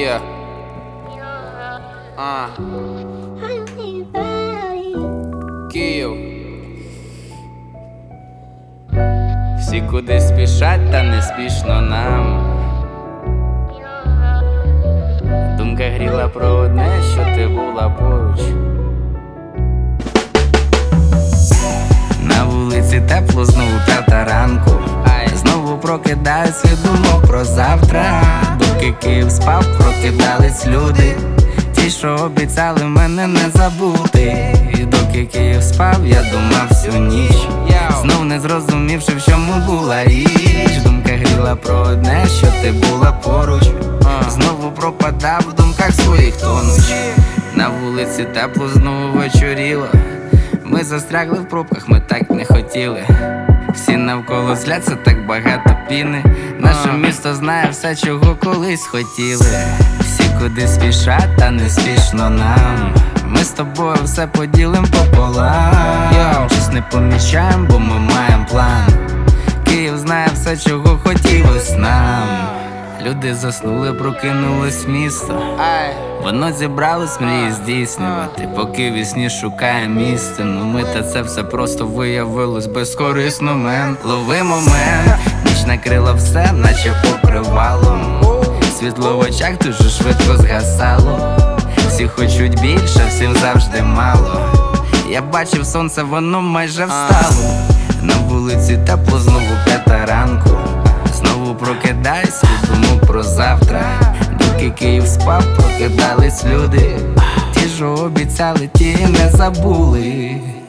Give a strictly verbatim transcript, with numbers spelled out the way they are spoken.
Yeah. А. Київ. Всі кудись спішать, та не спішно нам. Думка гріла про одне, що ти була поруч. На вулиці тепло, знову п'ята ранку. Знову прокидаюсь від думок про завтра. Доки Київ спав, прокидались люди, ті, що обіцяли мене не забути. І доки Київ спав, я думав всю ніч, знов не зрозумівши, в чому була річ. Думка гріла про одне, що ти була поруч. Знову пропадав в думках своїх тонуч. На вулиці тепло, знову вечоріло. Ми застрягли в пробках, ми так не хотіли. Всі навколо зляться, так багато піни. Наше місто знає все, чого колись хотіли. Всі куди спішать, та не спішно нам. Ми з тобою все поділим пополам. Щось не помічаємо, бо ми маємо план. Київ знає все, чого хотілось нам. Люди заснули, прокинулось місто. Воно зібралось мрії здійснювати, поки вісні шукає істину. Ми та це все просто виявилось безкорисно, мен. Лови момент, ніч накрила все, наче покривалом. Світло в очах дуже швидко згасало. Всі хочуть більше, всім завжди мало. Я бачив сонце, воно майже встало. На вулиці тепло, знову п'ята ранку. Знову прокидайся, думав про завтра. Доки Київ спав, прокидались люди, ті, що обіцяли, ті не забули.